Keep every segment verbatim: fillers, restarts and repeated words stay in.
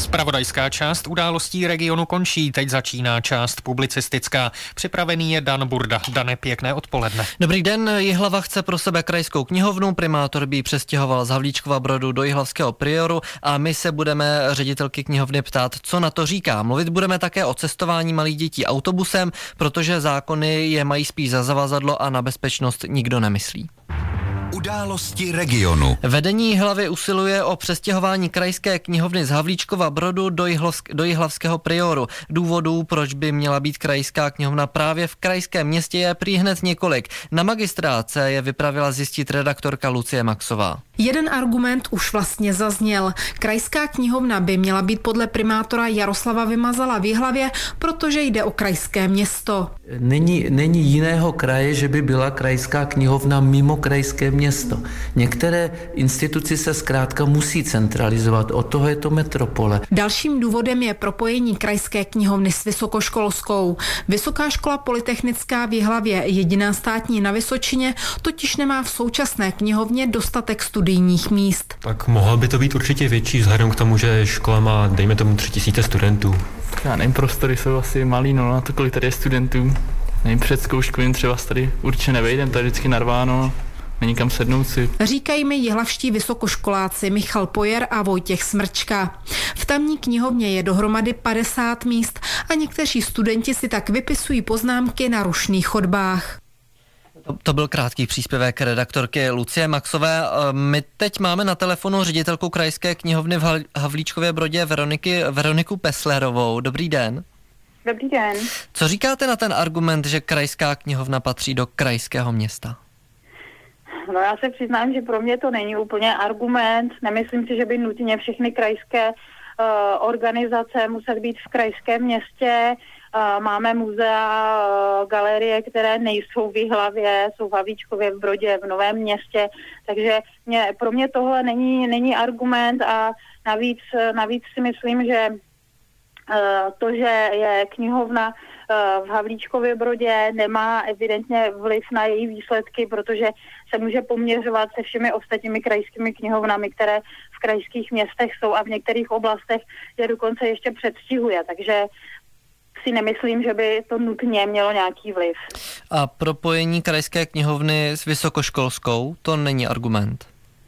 Zpravodajská část událostí regionu končí, teď začíná část publicistická. Připravený je Dan Burda. Dane, pěkné odpoledne. Dobrý den, Jihlava chce pro sebe krajskou knihovnu, primátor by ji přestěhoval z Havlíčkova Brodu do Jihlavského Prioru a my se budeme ředitelky knihovny ptát, co na to říká. Mluvit budeme také o cestování malých dětí autobusem, protože zákony je mají spíš za zavazadlo a na bezpečnost nikdo nemyslí. Události regionu. Vedení Jihlavy usiluje o přestěhování krajské knihovny z Havlíčkova Brodu do, Jihlavsk- do Jihlavského Prioru. Důvodů, proč by měla být krajská knihovna právě v krajském městě, je prý hned několik. Na magistrátce je vypravila zjistit redaktorka Lucie Maxová. Jeden argument už vlastně zazněl. Krajská knihovna by měla být podle primátora Jaroslava Vymazala v Jihlavě, protože jde o krajské město. Není, není jiného kraje, že by byla krajská knihovna mimo krajské město. Některé instituce se zkrátka musí centralizovat, od toho je to metropole. Dalším důvodem je propojení krajské knihovny s vysokoškolskou. Vysoká škola polytechnická v Jihlavě, jediná státní na Vysočině, totiž nemá v současné knihovně dostatek studijních míst. Tak mohlo by to být určitě větší vzhledem k tomu, že škola má, dejme tomu, tři tisíce studentů. Já nevím, prostory jsou asi malý, no na to, kolik tady je studentů. Nevím, před zkouškou jim třeba tady určitě nevejdem, tady vždycky narváno. Není kam sednout si. Říkají mi jihlavští vysokoškoláci Michal Pojer a Vojtěch Smrčka. V tamní knihovně je dohromady padesát míst a někteří studenti si tak vypisují poznámky na rušných chodbách. To, to byl krátký příspěvek redaktorky Lucie Maxové. My teď máme na telefonu ředitelku krajské knihovny v Havlíčkově Brodě Veroniky, Veroniku Peslerovou. Dobrý den. Dobrý den. Co říkáte na ten argument, že krajská knihovna patří do krajského města? No já se přiznám, že pro mě to není úplně argument. Nemyslím si, že by nutně všechny krajské uh, organizace musely být v krajském městě. Uh, máme muzea, uh, galerie, které nejsou v Jihlavě, jsou v Havlíčkově Brodě, v Novém Městě, takže mě, pro mě tohle není, není argument a navíc, navíc si myslím, že uh, to, že je knihovna v Havlíčkově Brodě, nemá evidentně vliv na její výsledky, protože se může poměřovat se všemi ostatními krajskými knihovnami, které v krajských městech jsou a v některých oblastech je dokonce ještě předstihuje, takže si nemyslím, že by to nutně mělo nějaký vliv. A propojení krajské knihovny s vysokoškolskou, to není argument?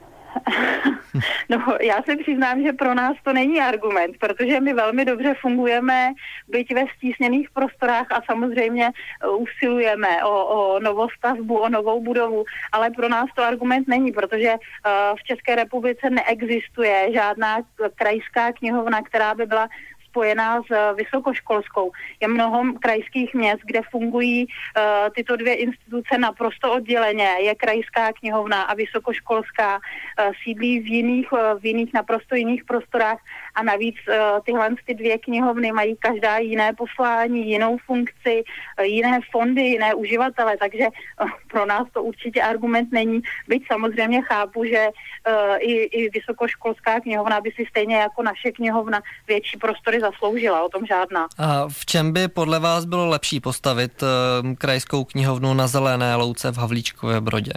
No, já se přiznám, že pro nás to není argument, protože my velmi dobře fungujeme, byť ve stísněných prostorách a samozřejmě usilujeme o, o novostavbu, o novou budovu, ale pro nás to argument není, protože uh, v České republice neexistuje žádná krajská knihovna, která by byla spojená s vysokoškolskou. Je mnoho krajských měst, kde fungují uh, tyto dvě instituce naprosto odděleně. Je krajská knihovna a vysokoškolská uh, sídlí v jiných, uh, v jiných naprosto jiných prostorách a navíc uh, tyhle ty dvě knihovny mají každá jiné poslání, jinou funkci, uh, jiné fondy, jiné uživatele, takže uh, pro nás to určitě argument není. Byť samozřejmě chápu, že uh, i, i vysokoškolská knihovna by si stejně jako naše knihovna větší prostory zasloužila, o tom žádná. A v čem by podle vás bylo lepší postavit uh, krajskou knihovnu na Zelené louce v Havlíčkově Brodě?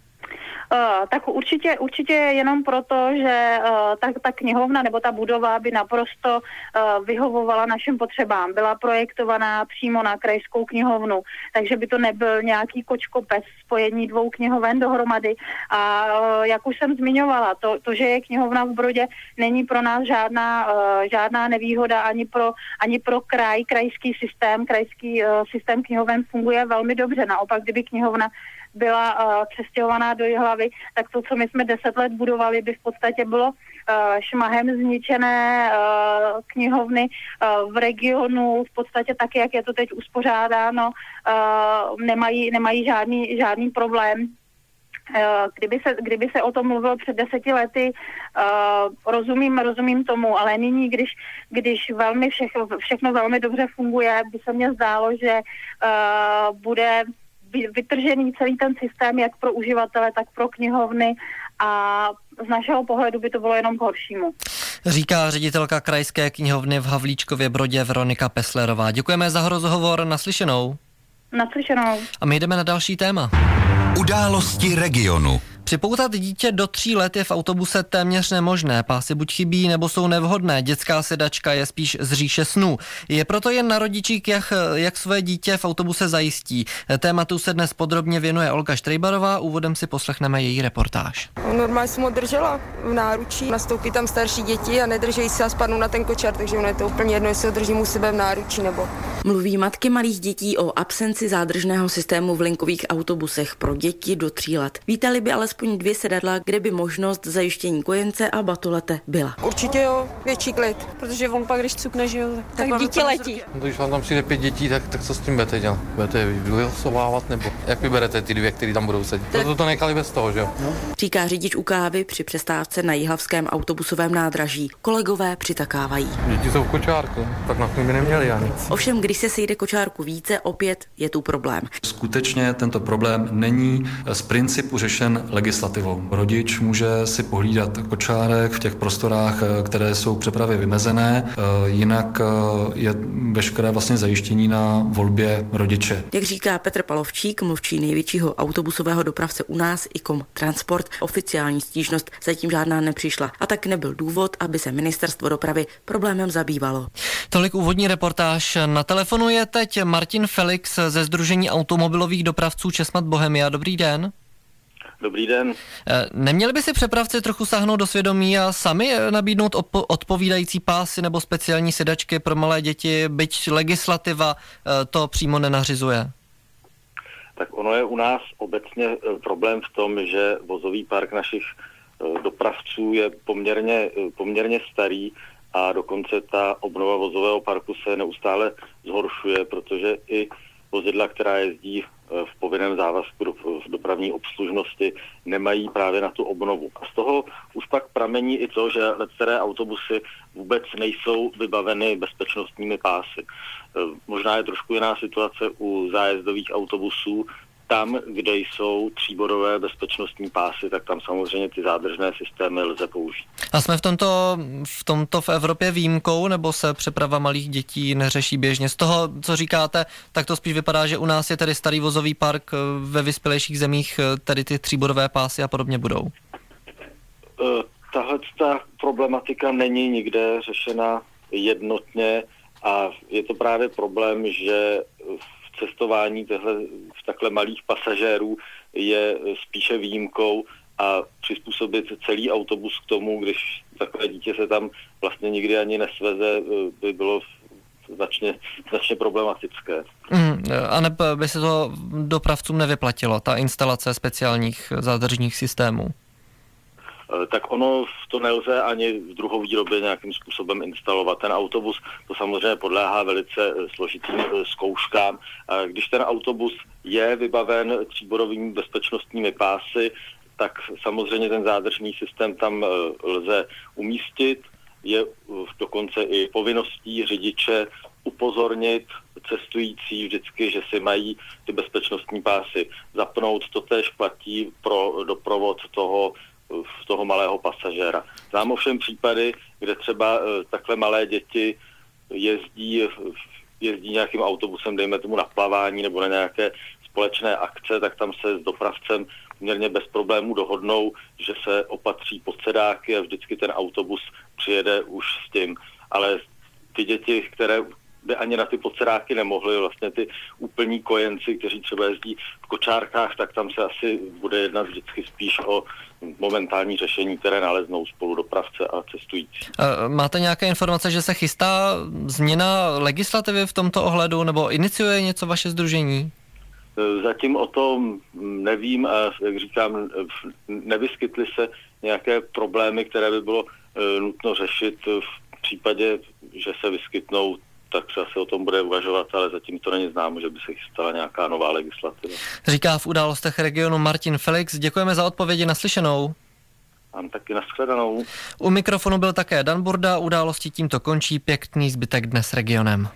Uh, tak určitě, určitě jenom proto, že uh, ta, ta knihovna nebo ta budova by naprosto uh, vyhovovala našim potřebám. Byla projektovaná přímo na krajskou knihovnu, takže by to nebyl nějaký kočkopes spojení dvou knihoven dohromady. A uh, jak už jsem zmiňovala, to, to, že je knihovna v Brodě, není pro nás žádná, uh, žádná nevýhoda ani pro, ani pro kraj, krajský systém. Krajský uh, systém knihoven funguje velmi dobře. Naopak, kdyby knihovna byla uh, přestěhovaná do Jihlavy, tak to, co my jsme deset let budovali, by v podstatě bylo uh, šmahem zničené uh, knihovny uh, v regionu, v podstatě tak, jak je to teď uspořádáno, uh, nemají, nemají žádný, žádný problém. Kdyby se, kdyby se o tom mluvilo před deseti lety, uh, rozumím, rozumím tomu, ale nyní, když, když velmi všechno, všechno velmi dobře funguje, by se mně zdálo, že uh, bude vytržený celý ten systém, jak pro uživatele, tak pro knihovny a z našeho pohledu by to bylo jenom k horšímu. Říká ředitelka krajské knihovny v Havlíčkově Brodě Veronika Peslerová. Děkujeme za rozhovor, naslyšenou. Naslyšenou. A my jdeme na další téma. Události regionu. Připoutat dítě do tří let je v autobuse téměř nemožné. Pásy buď chybí, nebo jsou nevhodné. Dětská sedačka je spíš z říše snů. Je proto jen na rodičích, jak, jak své dítě v autobuse zajistí. Tématu se dnes podrobně věnuje Olga Štrejbarová. Úvodem si poslechneme její reportáž. Normálně jsem ho držela v náručí. Nastoupí tam starší děti a nedrží se a spadnou na ten kočár, takže ono je to úplně jedno, jestli ho držím u sebe v náručí nebo. Mluví matky malých dětí o absenci zádržného systému v linkových autobusech pro děti do tří let. Vítali by alespoň dvě sedadla, kde by možnost zajištění kojence a batolete byla. Určitě jo, větší klid, protože on pak, když cukne, že jo, tak, tak dítě letí. No, když vám tam přijde pět dětí, tak, tak co s tím budete dělat? Budete je vylosovávat nebo jak vyberete ty dvě, které tam budou sedět? Proto to nechali bez toho, že jo? No. Říká řidič u kávy při přestávce na jihlavském autobusovém nádraží. Kolegové přitakávají. Děti jsou v kočárku, tak na tom by neměli ani. Ovšem, když se sejde kočárku více, opět je tu problém. Skutečně tento problém není z principu řešen legislativou. Rodič může si pohlídat kočárek v těch prostorách, které jsou k přepravě vymezené, jinak je veškeré vlastně zajištění na volbě rodiče. Jak říká Petr Palovčík, mluvčí největšího autobusového dopravce u nás, Ikom Transport, oficiální stížnost zatím žádná nepřišla a tak nebyl důvod, aby se ministerstvo dopravy problémem zabývalo. Tolik úvodní reportáž. Na telefonu je teď Martin Felix ze Sdružení automobilových dopravců Česmad Bohemia. Dobrý den. Dobrý den. Neměli by si přepravci trochu sáhnout do svědomí a sami nabídnout odpo- odpovídající pásy nebo speciální sedačky pro malé děti, byť legislativa to přímo nenařizuje? Tak ono je u nás obecně problém v tom, že vozový park našich dopravců je poměrně, poměrně starý a dokonce ta obnova vozového parku se neustále zhoršuje, protože i vozidla, která jezdí v povinném závazku do, v dopravní obslužnosti, nemají právě na tu obnovu. A z toho už pak pramení i to, že některé autobusy vůbec nejsou vybaveny bezpečnostními pásy. Možná je trošku jiná situace u zájezdových autobusů. Tam, kde jsou tříbodové bezpečnostní pásy, tak tam samozřejmě ty zádržné systémy lze použít. A jsme v tomto, v tomto v Evropě výjimkou, nebo se přeprava malých dětí neřeší běžně? Z toho, co říkáte, tak to spíš vypadá, že u nás je tedy starý vozový park, ve vyspělejších zemích tedy ty tříbodové pásy a podobně budou. Tahle ta problematika není nikde řešena jednotně a je to právě problém, že cestování tehle, v takhle malých pasažérů je spíše výjimkou a přizpůsobit celý autobus k tomu, když takové dítě se tam vlastně nikdy ani nesveze, by bylo značně, značně problematické. Mm, a ne, by se to dopravcům nevyplatilo, ta instalace speciálních zádržních systémů? Tak ono to nelze ani v druhovýrobě nějakým způsobem instalovat. Ten autobus to samozřejmě podléhá velice složitým zkouškám. Když ten autobus je vybaven tříbodovými bezpečnostními pásy, tak samozřejmě ten zádržný systém tam lze umístit. Je dokonce i povinností řidiče upozornit cestující vždycky, že si mají ty bezpečnostní pásy zapnout. To též platí pro doprovod toho v toho malého pasažéra. Znám ovšem případy, kde třeba takhle malé děti jezdí, jezdí nějakým autobusem, dejme tomu na plavání nebo na nějaké společné akce, tak tam se s dopravcem poměrně bez problémů dohodnou, že se opatří pod sedáky a vždycky ten autobus přijede už s tím. Ale ty děti, které by ani na ty podsedáky nemohli, vlastně ty úplní kojenci, kteří třeba jezdí v kočárkách, tak tam se asi bude jednat vždycky spíš o momentální řešení, které naleznou spolu dopravce a cestující. Máte nějaké informace, že se chystá změna legislativy v tomto ohledu, nebo iniciuje něco vaše sdružení? Zatím o tom nevím a jak říkám, nevyskytly se nějaké problémy, které by bylo nutno řešit v případě, že se vyskytnou, tak se asi o tom bude uvažovat, ale zatím to není známo, že by se chystala nějaká nová legislativa. Říká v Událostech regionu Martin Felix. Děkujeme za odpovědi, naslyšenou. Mám taky nashledanou. U mikrofonu byl také Dan Burda, Události tímto končí, pěkný zbytek dne s regionem.